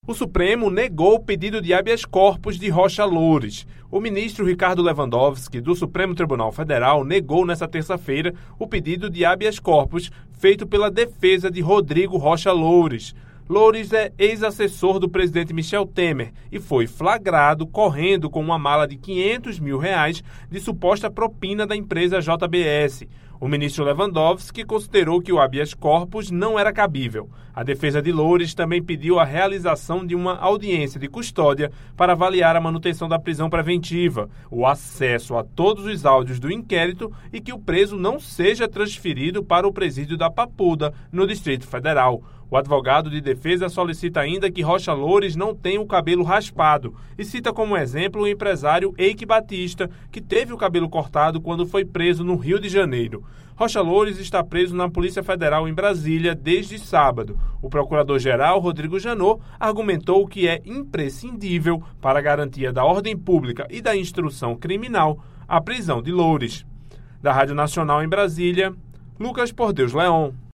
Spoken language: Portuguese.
O Supremo negou o pedido de habeas corpus de Rocha Loures. O ministro Ricardo Lewandowski, do Supremo Tribunal Federal, negou nesta terça-feira o pedido de habeas corpus feito pela defesa de Rodrigo Rocha Loures. Loures é ex-assessor do presidente Michel Temer e foi flagrado correndo com uma mala de R$500 mil de suposta propina da empresa JBS. O ministro Lewandowski considerou que o habeas corpus não era cabível. A defesa de Loures também pediu a realização de uma audiência de custódia para avaliar a manutenção da prisão preventiva, o acesso a todos os áudios do inquérito e que o preso não seja transferido para o presídio da Papuda, no Distrito Federal. O advogado de defesa solicita ainda que Rocha Loures não tenha o cabelo raspado e cita como exemplo o empresário Eike Batista, que teve o cabelo cortado quando foi preso no Rio de Janeiro. Rocha Loures está preso na Polícia Federal em Brasília desde sábado. O procurador-geral Rodrigo Janot argumentou que é imprescindível para a garantia da ordem pública e da instrução criminal a prisão de Loures. Da Rádio Nacional em Brasília, Lucas Por Deus Leon.